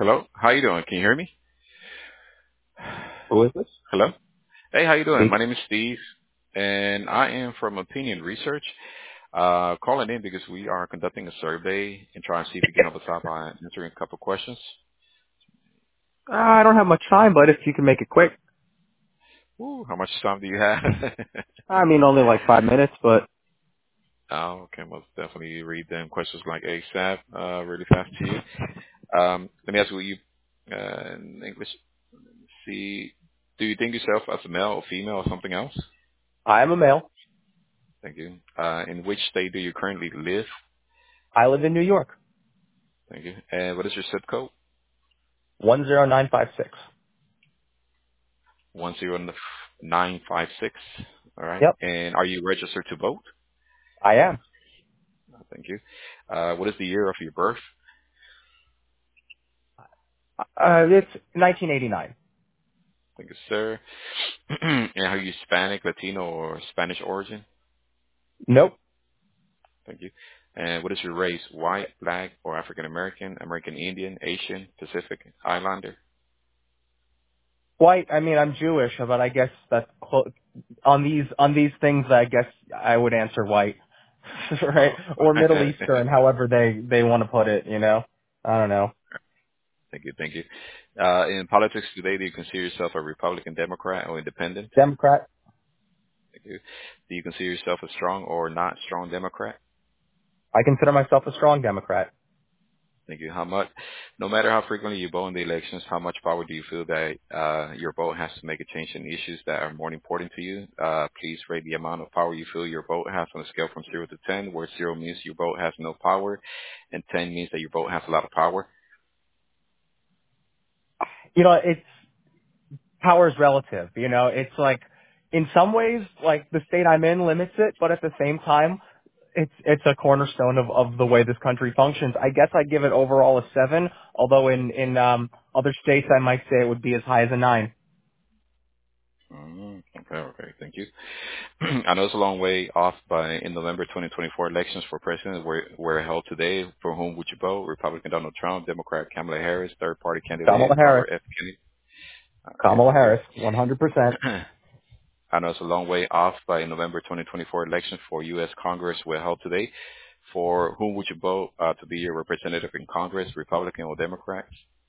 Hello. How you doing? Can you hear me? Who is this? Hello. Hey, how you doing? My Speak. name is Steve, and I am from Opinion Research. Calling in because we are conducting a survey and trying to see if we can help us out by answering a couple questions. I don't have much time, but if you can make it quick. Ooh, how much time do you have? I mean, only like 5 minutes, but Oh, okay. Most definitely read them questions like ASAP, really fast to you. Let me ask you, in English, see, do you think yourself as a male or female or something else? I am a male. Thank you. In which state do you currently live? I live in New York. Thank you. And what is your zip code? 10956. 10956. All right. Yep, And are you registered to vote? I am. Thank you. What is the year of your birth? It's 1989. Thank you, sir. And are you Hispanic, Latino, or Spanish origin? Nope. Thank you. And what is your race? White, black, or African American, American Indian, Asian, Pacific, Islander? White. I mean, I'm Jewish, but I guess that's on these things. I guess I would answer white, right? Oh, Or Middle thank Eastern, however they want to put it. I don't know. you. Thank you. In politics today, do you consider yourself a Republican, Democrat, or Independent? Democrat. Thank you. Do you consider yourself a strong or not strong Democrat? I consider myself a strong Democrat. Thank you. How much, no matter how frequently you vote in the elections, how much power do you feel that your vote has to make a change in issues that are more important to you? Please rate the amount of power you feel your vote has on a scale from 0 to 10, where 0 means your vote has no power and 10 means that your vote has a lot of power. It's power is relative. It's like in some ways, like the state I'm in limits it, but at the same time, it's a cornerstone of the way this country functions. I guess I'd give it overall a 7, although in other states I might say it would be as high as a 9. Okay. Thank you. I know it's a long way off, but in November 2024 elections for president were held today. For whom would you vote? Republican Donald Trump, Democrat Kamala Harris, third party candidate Kamala Harris. Robert F. Kennedy. Okay, Kamala thank you. Harris, 100%. I know it's a long way off, but in November 2024 elections for U.S. Congress were held today. For whom would you vote to be your representative in Congress, Republican or Democrat?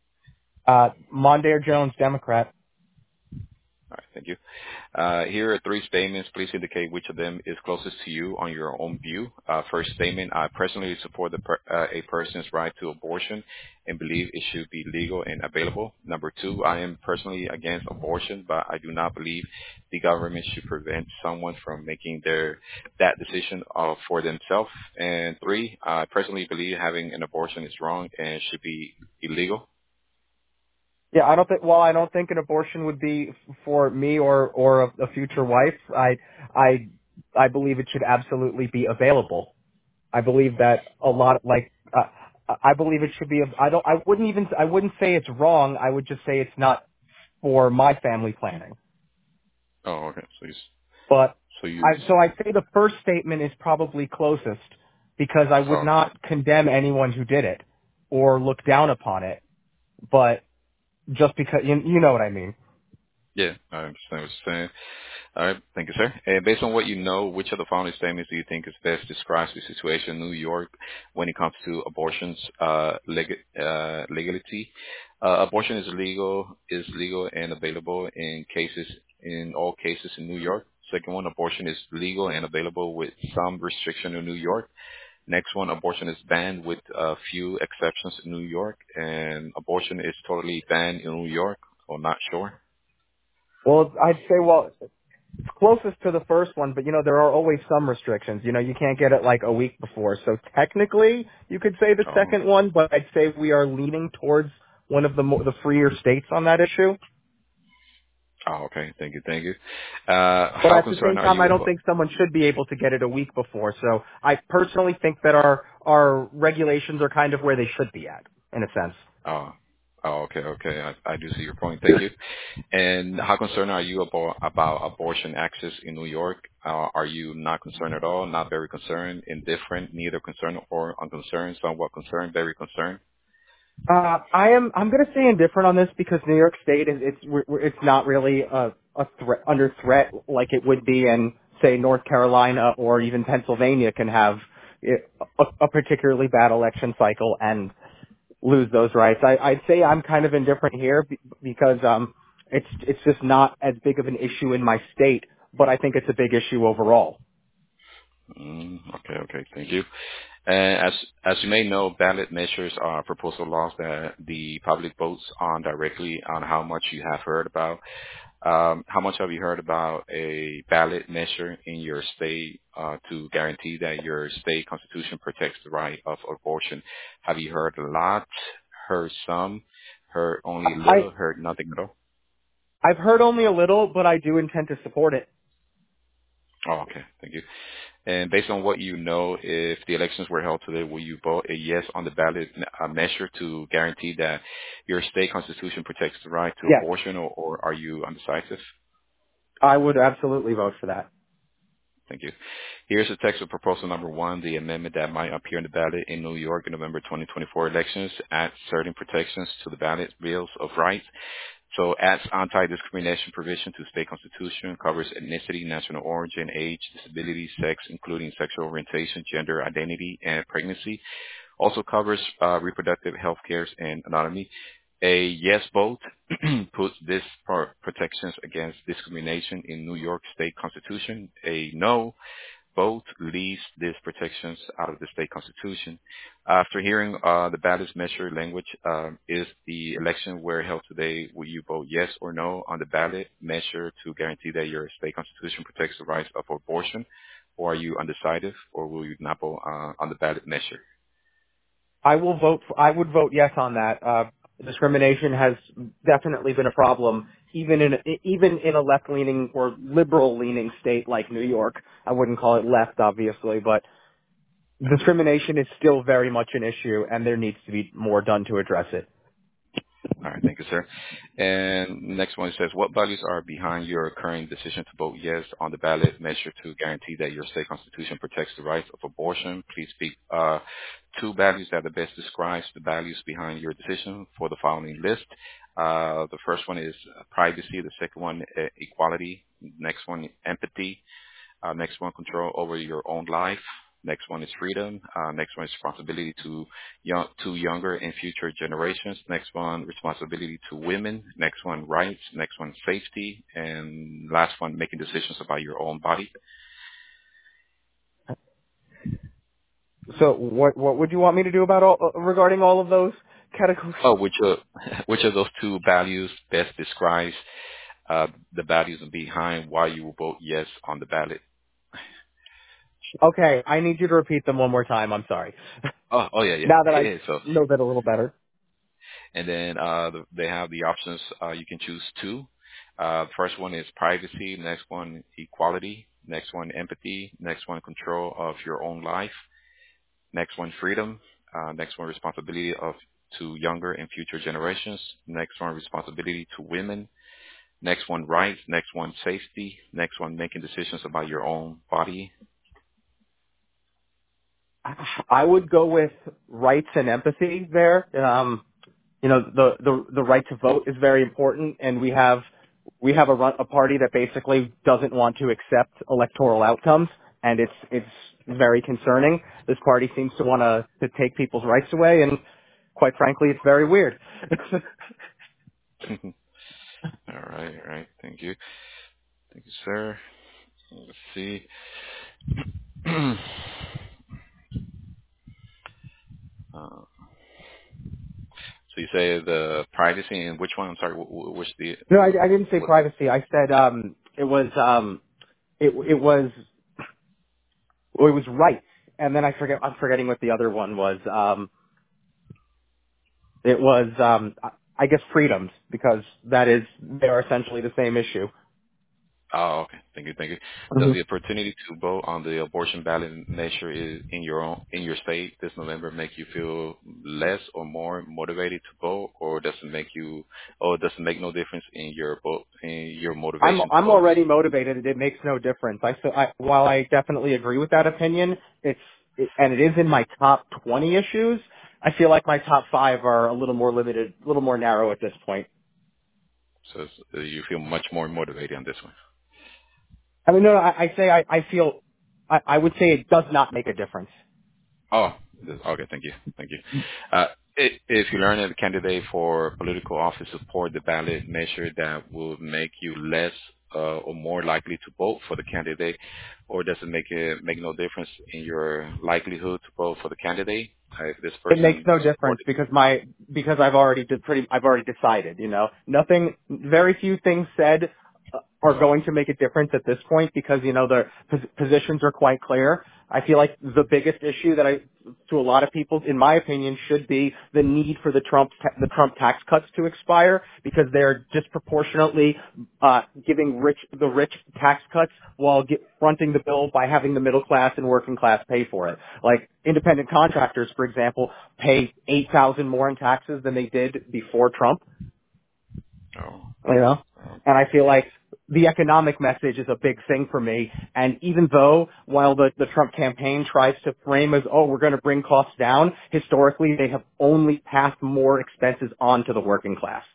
Mondaire Jones, Democrat. All right, thank you. Here are three statements. Please indicate which of them is closest to you on your own view. First statement, I personally support a person's right to abortion and believe it should be legal and available. Number two, I am personally against abortion, but I do not believe the government should prevent someone from making that decision for themselves. And three, I personally believe having an abortion is wrong and should be illegal. Yeah, I don't think an abortion would be for me or a future wife. I I believe it should absolutely be available. I believe that a lot, I believe it should be. I wouldn't say it's wrong. I would just say it's not for my family planning. Oh, okay. But So you, I'd say the first statement is probably closest because I would so not condemn anyone who did it or look down upon it. But just because, you know what I mean. yeah, I understand what you're saying. All right. Thank you, sir. And based on what you know, which of the following statements do you think is best describes the situation in New York when it comes to abortion's legality? Abortion is legal and available in all cases in New York. Second one, abortion is legal and available with some restriction in New York. Next one, abortion is banned with a few exceptions in New York. And abortion is totally banned in New York, or not sure. Well, I'd say, it's closest to the first one, but there are always some restrictions. You can't get it like a week before. So technically, you could say the Oh, second one, but I'd say we are leaning towards one of the freer states on that issue. oh, okay. Thank you. Thank you. But How at the concerned same are time, I you don't about? think someone should be able to get it a week before. So I personally think that our regulations are kind of where they should be at, in a sense. Oh, okay. I do see your point. Thank you. And how concerned are you about abortion access in New York? Are you not concerned at all? Not very concerned, indifferent, neither concerned or unconcerned, somewhat concerned, very concerned? I'm going to stay indifferent on this because New York State it's not really a threat under threat like it would be in say North Carolina or even Pennsylvania can have a particularly bad election cycle and lose those rights. I'd say I'm kind of indifferent here because it's just not as big of an issue in my state, but I think it's a big issue overall. Okay, thank you. And as you may know, ballot measures are proposal laws that the public votes on directly on how much you have heard about. How much have you heard about a ballot measure in your state to guarantee that your state constitution protects the right of abortion? Have you heard a lot, heard some, heard only a little, heard nothing at all? I've heard only a little, but I do intend to support it. Oh, okay. Thank you. And based on what you know, if the elections were held today, will you vote a yes on the ballot measure to guarantee that your state constitution protects the right to Yes, abortion, or are you undecisive? I would absolutely vote for that. Thank you. Here's the text of proposal number 1, the amendment that might appear in the ballot in New York in November 2024 elections adds certain protections to the ballot bills of rights. So adds anti-discrimination provision to state constitution, covers ethnicity, national origin, age, disability, sex, including sexual orientation, gender identity, and pregnancy. Also covers reproductive health care and anatomy. A yes vote puts this protections against discrimination in New York State Constitution. A no vote leaves these protections out of the state constitution. After hearing the ballot measure language, is the election were held today, will you vote yes or no on the ballot measure to guarantee that your state constitution protects the rights of abortion? Or are you undecided, or will you not vote on the ballot measure? I would vote yes on that. Discrimination has definitely been a problem, even in a left-leaning or liberal-leaning state like New York. I wouldn't call it left, obviously, but discrimination is still very much an issue, and there needs to be more done to address it. All right. Thank you, sir. And next one says, what values are behind your current decision to vote yes on the ballot measure to guarantee that your state constitution protects the rights of abortion? Please speak two values that the best describes the values behind your decision for the following list. The first one is privacy. The second one, equality. Next one, empathy. Next one, control over your own life. Next one is freedom. Next one is responsibility to younger and future generations. Next one, responsibility to women. Next one, rights. Next one, safety. And last one, making decisions about your own body. So what would you want me to do about regarding all of those categories? Oh, which of those two values best describes the values behind why you will vote yes on the ballot? Okay, I need you to repeat them one more time. I'm sorry. Oh yeah. Now that I So, know that a little better. and then they have the options. You can choose two. First one is privacy. Next one, equality. Next one, empathy. Next one, control of your own life. Next one, freedom. Next one, responsibility to younger and future generations. Next one, responsibility to women. Next one, rights. Next one, safety. Next one, making decisions about your own body. I would go with rights and empathy there. The right to vote is very important, and we have a party that basically doesn't want to accept electoral outcomes, and it's very concerning. This party seems to want to take people's rights away, and quite frankly, it's very weird. All right. Thank you, sir. Let's see. So you say the privacy and which one? I'm sorry, which the No, I didn't say what? privacy. I said it was rights, and then I'm forgetting what the other one was. It was I guess freedoms, because they're essentially the same issue. Oh, okay. Thank you. hmm Does the opportunity to vote on the abortion ballot measure in your state this November make you feel less or more motivated to vote, or does it make no difference in your vote, in your motivation to I'm vote? already motivated. It makes no difference. While I definitely agree with that opinion, and it is in my top 20 issues. I feel like my top five are a little more limited, a little more narrow at this point. So you feel much more motivated on this one. I mean, no, I feel, I would say it does not make a difference. Oh, okay. Thank you. Thank you. If you learn that a candidate for political office support the ballot measure that will make you less or more likely to vote for the candidate, or does it make no difference in your likelihood to vote for the candidate if this It makes person no difference supported? because I've already I've already decided, nothing, very few things said are going to make a difference at this point because, the positions are quite clear. I feel like the biggest issue to a lot of people, in my opinion, should be the need for the Trump tax cuts to expire because they're disproportionately, giving the rich tax cuts while fronting the bill by having the middle class and working class pay for it. Like independent contractors, for example, pay $8,000 more in taxes than they did before Trump. Oh, you know? And I feel like the economic message is a big thing for me. And even though while the Trump campaign tries to frame as, oh, we're going to bring costs down, historically they have only passed more expenses on to the working class.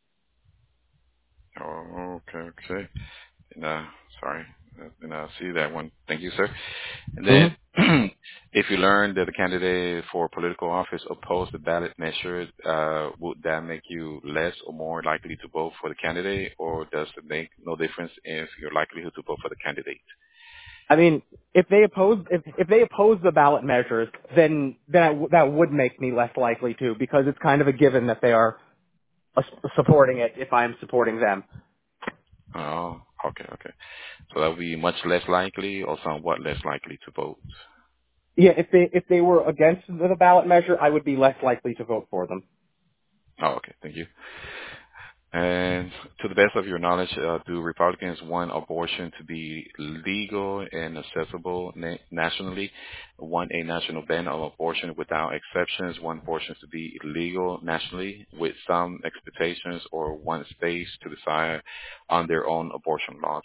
oh, okay, okay. And, sorry, and I see that one. Thank you, sir. And then, hmm if you learn that the candidate for political office opposed the ballot measure, would that make you less or more likely to vote for the candidate, or does it make no difference if your likelihood to vote for the candidate? I mean, if they oppose the ballot measures, then that would make me less likely to because it's kind of a given that they are supporting it if I'm supporting them. Oh, okay, okay. So that would be much less likely or somewhat less likely to vote. Yeah, if they were against the ballot measure, I would be less likely to vote for them. Oh, okay, thank you. And to the best of your knowledge, do Republicans want abortion to be legal and accessible nationally? Want a national ban of abortion without exceptions? Want abortions to be illegal nationally with some expectations, or want states to decide on their own abortion laws?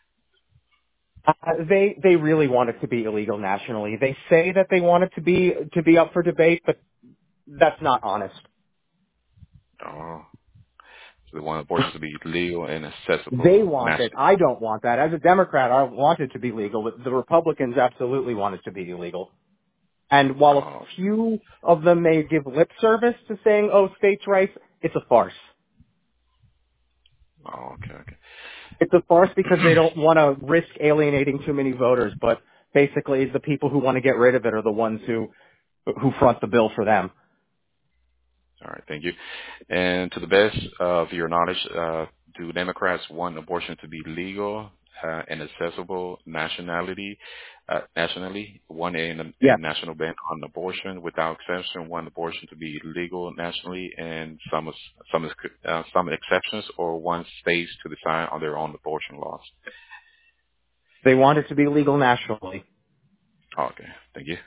They really want it to be illegal nationally. They say that they want it to be up for debate, but that's not honest. Oh, so they want abortions to be legal and They accessible want it. nationally. I don't want that. As a Democrat, I want it to be legal. But the Republicans absolutely want it to be illegal. And while a Oh, few of them may give lip service to saying, "Oh, states' rights," it's a farce. oh, okay, okay. It's a farce because they don't want to risk alienating too many voters. But basically, the people who want to get rid of it are the ones who front the bill for them. All right, thank you. And to the best of your knowledge, do Democrats want abortion to be legal and accessible nationally? Want a Yeah. national ban on abortion without exception? Want abortion to be legal nationally and some exceptions, or want states to decide on their own abortion laws? They want it to be legal nationally. Okay, thank you.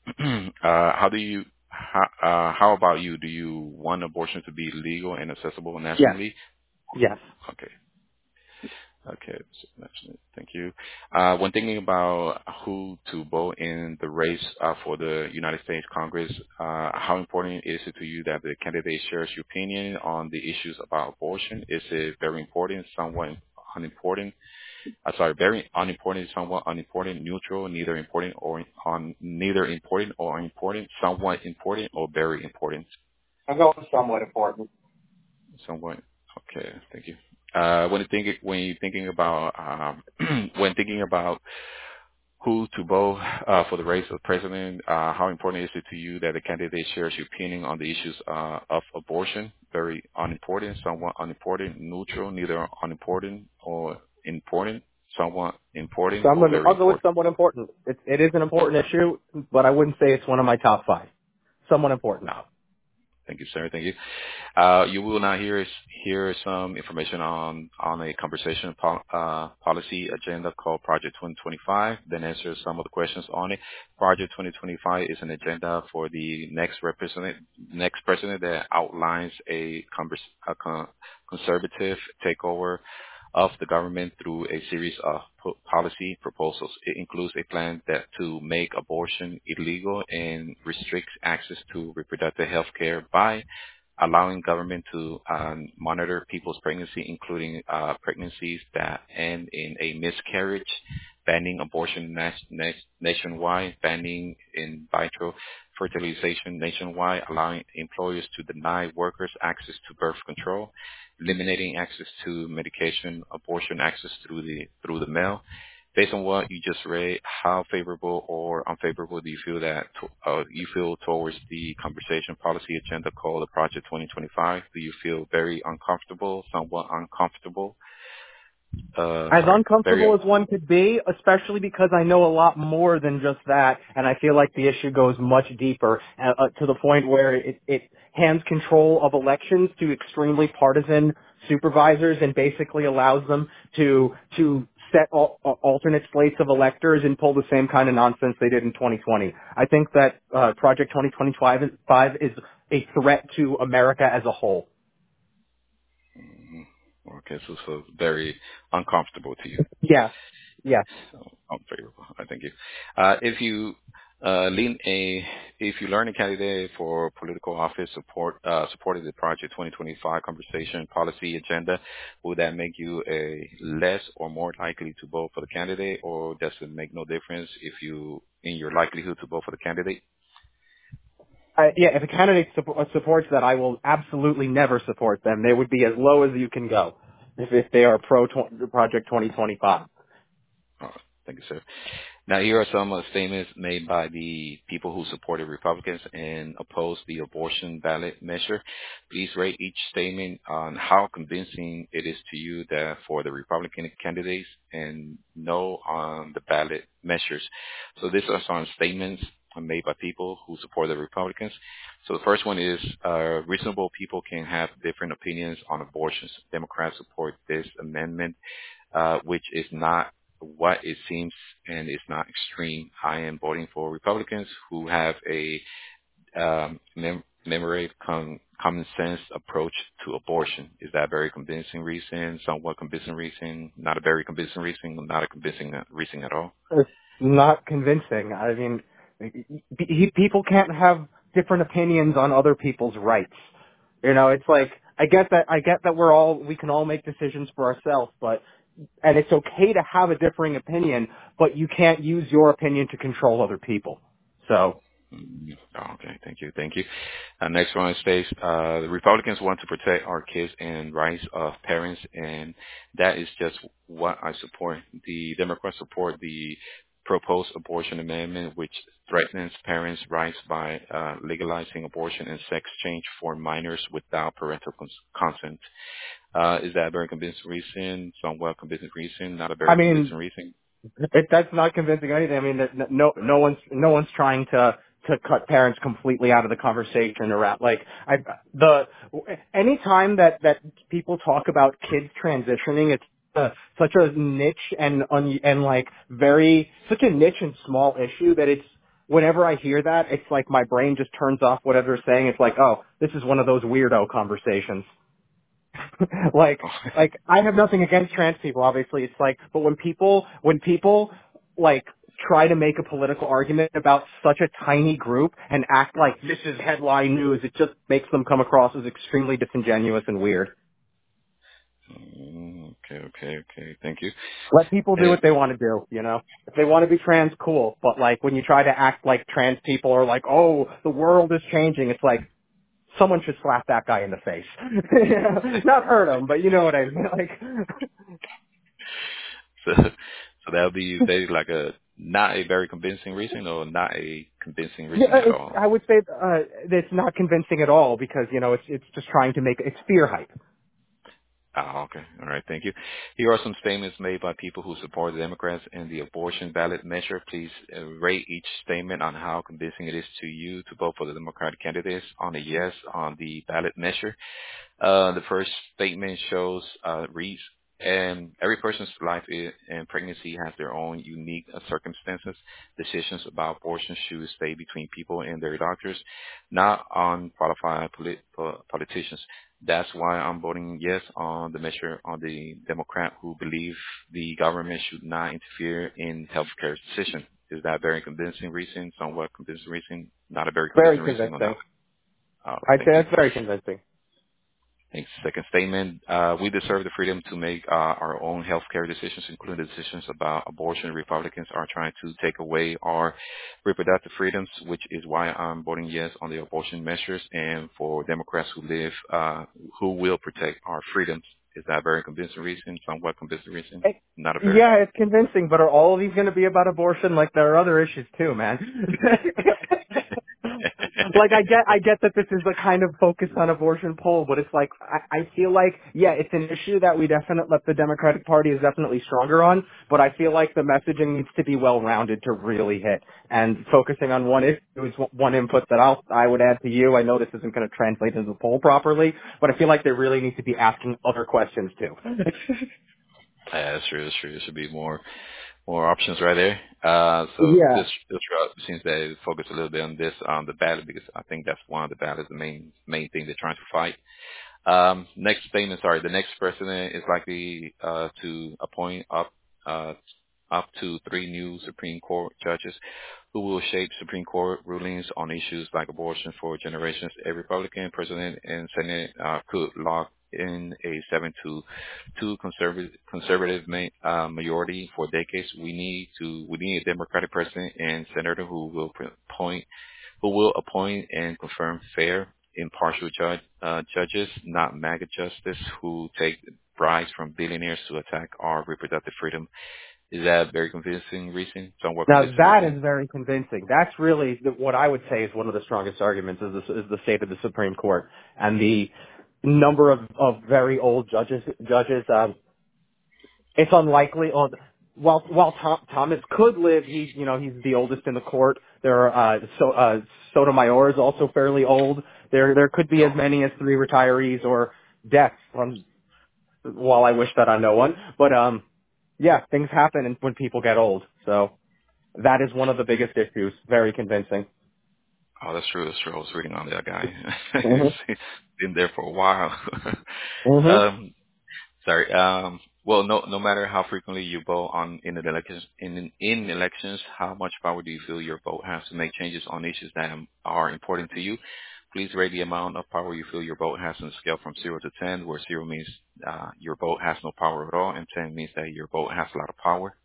How about you? Do you want abortion to be legal and accessible Yes. nationally? Yes. Okay. Okay. So thank you. When thinking about who to vote in the race for the United States Congress, how important is it to you that the candidate shares your opinion on the issues about abortion? Is it very important, somewhat unimportant? Very unimportant, somewhat unimportant, neutral, neither important or neither important or unimportant, somewhat important or very important? I'm going somewhat important. Somewhat. Okay, thank you. When you're thinking about when thinking about who to vote for the race of president, how important is it to you that the candidate shares your opinion on the issues of abortion? Very unimportant, somewhat unimportant, neutral, neither unimportant or important, somewhat important or very I'll go with important. somewhat important. It is an important issue, but I wouldn't say it's one of my top five. Somewhat important. No, thank you, sir. Thank you. You will now hear some information on a conversation policy agenda called Project 2025. Then answer some of the questions on it. Project 2025 is an agenda for the next president that outlines a conservative takeover of the government through a series of policy proposals. It includes a plan that to make abortion illegal and restricts access to reproductive health care by allowing government to monitor people's pregnancy, including pregnancies that end in a miscarriage, banning abortion nationwide, banning in vitro fertilization nationwide, allowing employers to deny workers access to birth control, eliminating access to medication, abortion access through the mail. Based on what you just read, how favorable or unfavorable do you feel that you feel towards the conversation policy agenda called the Project 2025? Do you feel very uncomfortable, somewhat uncomfortable? As Very. uncomfortable as one could be, especially because I know a lot more than just that, and I feel like the issue goes much deeper to the point where it hands control of elections to extremely partisan supervisors and basically allows them to set alternate slates of electors and pull the same kind of nonsense they did in 2020. I think that Project 2025 is a threat to America as a whole. Mhm. Okay, so very uncomfortable to you. Yeah. Yeah. So unfavorable. I thank you. If you if you learn a candidate for political office supported the Project 2025 conversation policy agenda, would that make you a less or more likely to vote for the candidate, or does it make no difference if you in your likelihood to vote for the candidate? Yeah, if a candidate supports that, I will absolutely never support them. They would be as low as you can go if they are Project 2025. Oh, thank you, sir. Now, here are some statements made by the people who supported Republicans and opposed the abortion ballot measure. Please rate each statement on how convincing it is to you that for the Republican candidates and no on the ballot measures. So these are some statements made by people who support the Republicans. So the first one is reasonable people can have different opinions on abortions. Democrats support this amendment, which is not what it seems and it's not extreme. I am voting for Republicans who have a common sense approach to abortion. Is that a very convincing reason? Somewhat convincing reason? Not a very convincing reason? Not a convincing reason at all? It's not convincing. I mean, people can't have different opinions on other people's rights. You know, it's like I get that we can all make decisions for ourselves, and it's okay to have a differing opinion, but you can't use your opinion to control other people. So. Okay, thank you. Next one states, the Republicans want to protect our kids and rights of parents, and that is just what I support. The Democrats support the proposed abortion amendment, which threatens parents' rights by legalizing abortion and sex change for minors without parental consent. Is that a very convincing reason? Somewhat convincing reason? Not a very convincing reason? That's not convincing anything. I mean, no one's trying to cut parents completely out of the conversation around any time that people talk about kids transitioning, it's such a niche and such a niche and small issue that it's whenever I hear that, it's like my brain just turns off whatever they're saying. It's like, oh, this is one of those weirdo conversations. like I have nothing against trans people, obviously. It's like, but when people like try to make a political argument about such a tiny group and act like this is headline news, it just makes them come across as extremely disingenuous and weird. Okay. Thank you. Let people do what they want to do, you know? If they want to be trans, cool. But like when you try to act like trans people are like, oh, the world is changing, it's like, someone should slap that guy in the face. Not hurt him, but you know what I mean. Like, so that would be basically like not a very convincing reason, or not a convincing reason at all. I would say it's not convincing at all because it's just trying to it's fear hype. Okay. All right. Thank you. Here are some statements made by people who support the Democrats and the abortion ballot measure. Please rate each statement on how convincing it is to you to vote for the Democratic candidates on a yes on the ballot measure. The first statement reads, And every person's life and pregnancy has their own unique circumstances. Decisions about abortion should stay between people and their doctors, not on qualified politicians. That's why I'm voting yes on the measure on the Democrat who believe the government should not interfere in healthcare decisions. Is that very convincing reason? Somewhat convincing reason? Not a very Very convincing reason or not? convincing. Oh, I'd thank say you. that's very convincing. Thanks. Second statement, we deserve the freedom to make our own healthcare decisions, including decisions about abortion. Republicans are trying to take away our reproductive freedoms, which is why I'm voting yes on the abortion measures. And for Democrats who will protect our freedoms, is that a very convincing reason? Somewhat convincing reason? It, Not a very. yeah, it's convincing, but are all of these going to be about abortion? Like, there are other issues too, man. Like, I get that this is the kind of focus on abortion poll, but it's like, I feel like, yeah, it's an issue that the Democratic Party is definitely stronger on, but I feel like the messaging needs to be well-rounded to really hit. And focusing on one issue is one input that I would add to you. I know this isn't going to translate into the poll properly, but I feel like they really need to be asking other questions too. Yeah, that's true. That's true. There should be more options right there. So Yeah. this route seems to focus a little bit on this on the ballot because I think that's one of the ballots, the main thing they're trying to fight. Next statement, sorry, the next president is likely to appoint uh, up to 3 new Supreme Court judges who will shape Supreme Court rulings on issues like abortion for generations. A Republican president and Senate could lock in a 7-2 majority for decades. We need a Democratic president and senator who will appoint and confirm fair, impartial judges, not MAGA justice who take bribes from billionaires to attack our reproductive freedom. Is that a very convincing reason? Somewhat Now convincing that reason? is very convincing. That's really what I would say is one of the strongest arguments is the state of the Supreme Court and the number of very old judges. It's unlikely. While Thomas could live, he's the oldest in the court. There are Sotomayor is also fairly old. There could be as No. many as 3 retirees or deaths from. While I wish that on no one, but yeah, things happen when people get old. So. That is one of the biggest issues. Very convincing. Oh, that's true. That's true. I was reading on that guy. Mhm. He's been there for a while. Mhm. um, sorry. Well, no matter how frequently you vote in elections, how much power do you feel your vote has to make changes on issues that are important to you? Please rate the amount of power you feel your vote has on a scale from 0 to 10, where 0 means your vote has no power at all, and 10 means that your vote has a lot of power.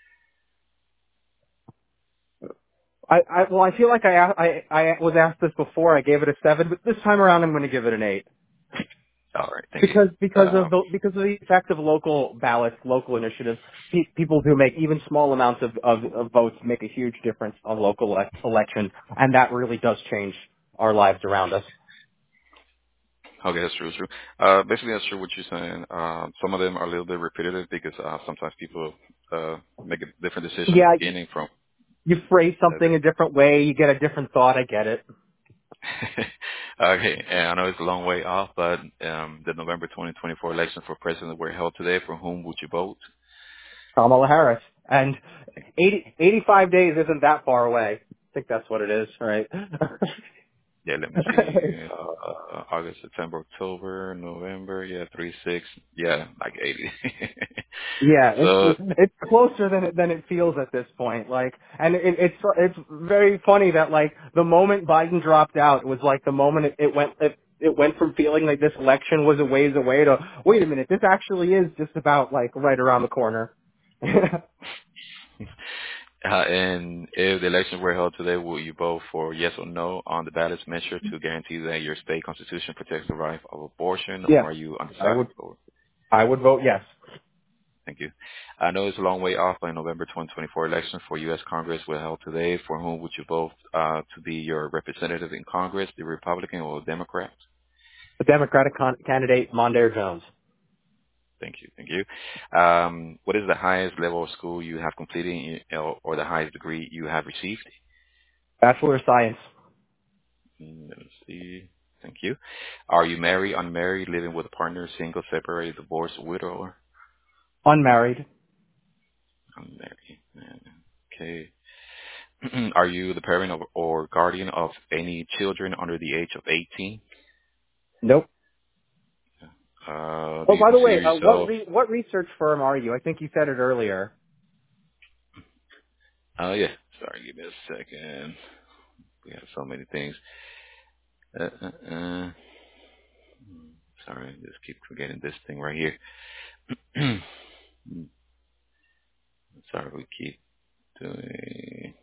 I feel like I was asked this before. I gave it a 7, but this time around I'm going to give it an 8 All right, thank you. because of the effect of local ballots, local initiatives. People who make even small amounts of votes make a huge difference on local elections, and that really does change our lives around us. Okay, that's true. That's true. Basically, that's true what you're saying. Some of them are a little bit repetitive because sometimes people make a different decision at Yeah, the beginning from. you phrase Uh, something a different way, you get a different thought. I get it. okay, and I know it's a long way off, but the November 2024 election for president were held today. For whom would you vote? Kamala Harris. And 85 days isn't that far away. I think that's what it is, right? Yeah, let me see. August, September, October, November. Yeah, 3, 6. Yeah, like 80. Yeah, So it's closer than it feels at this point. Like, and it's very funny that like the moment Biden dropped out, it was like the moment it went from feeling like this election was a ways away to wait a minute, this actually is just about like right around the corner. And if the elections were held today, will you vote for yes or no on the ballot measure to guarantee that your state constitution protects the right of abortion, Yeah, or are you I undecided? would I would vote yes. Thank you. I know it's a long way off, but November 2024 election for U.S. Congress were held today. For whom would you vote to be your representative in Congress, the Republican or Democrat? The Democratic candidate Mondaire Jones, Thank you. Thank you. What is the highest level of school you have completed or the highest degree you have received? Bachelor of Science. Let me see. Thank you. Are you married, unmarried, living with a partner, single, separated, divorced, widower? Unmarried. I'm married. Man. Okay. Are you the parent of, or guardian of any children under the age of 18? Nope. Do Oh, you by the way, consider yourself? what research firm are you? I think you said it earlier. Oh yeah. Sorry, give me a second. We have so many things. Uh, uh, uh. Sorry, I just keep forgetting this thing right here. Sorry, we keep doing.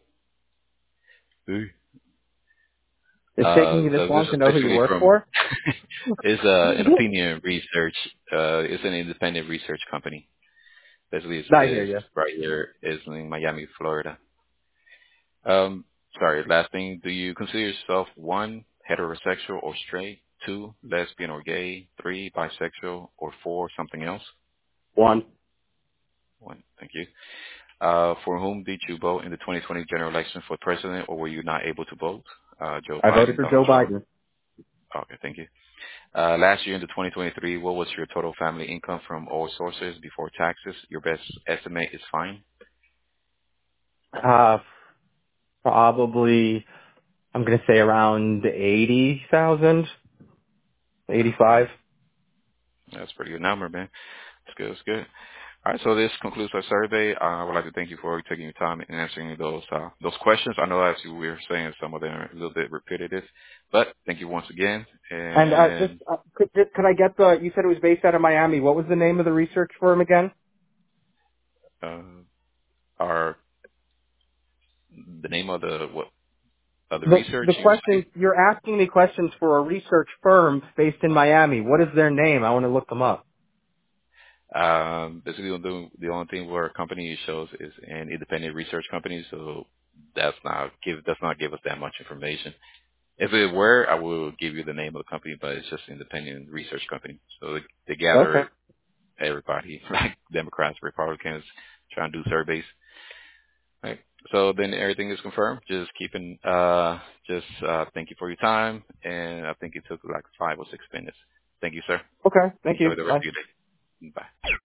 It's taking you this So this long is to know who you basically work from for? is an opinion research. It's an independent research company. Basically, I hear is you. right here is in Miami, Florida. Um, sorry. Last thing, do you consider yourself one heterosexual or straight, two lesbian or gay, three bisexual, or four something else? One. One. Thank you. For whom did you vote in the 2020 general election for president, or were you not able to vote? Joe I voted Biden, for Donald Joe Trump. Biden. Okay, thank you. Last year in the 2023, what was your total family income from all sources before taxes? Your best estimate is fine. Probably, I'm going to say around 80,000, 85. That's a pretty good number, man. That's good. That's good. All right, so this concludes our survey. I would like to thank you for taking your time and answering those questions. I know, as you were saying, some of them are a little bit repetitive, but thank you once again. And And could I get you said it was based out of Miami. What was the name of the research firm again? uh, our the name of the research The you questions, you're asking me questions for a research firm based in Miami. What is their name? I want to look them up. basically the only thing where a company shows is an independent research company, so does not give us that much information. If it were, I will give you the name of the company, but it's just an independent research company. So they Okay. gather everybody, like Democrats, Republicans, trying to do surveys. Right. So then everything is confirmed. Thank you for your time, and I think it took like 5 or 6 minutes. Thank you, sir. Okay. Thank you. Enjoy the rest Bye. of your day. Bye.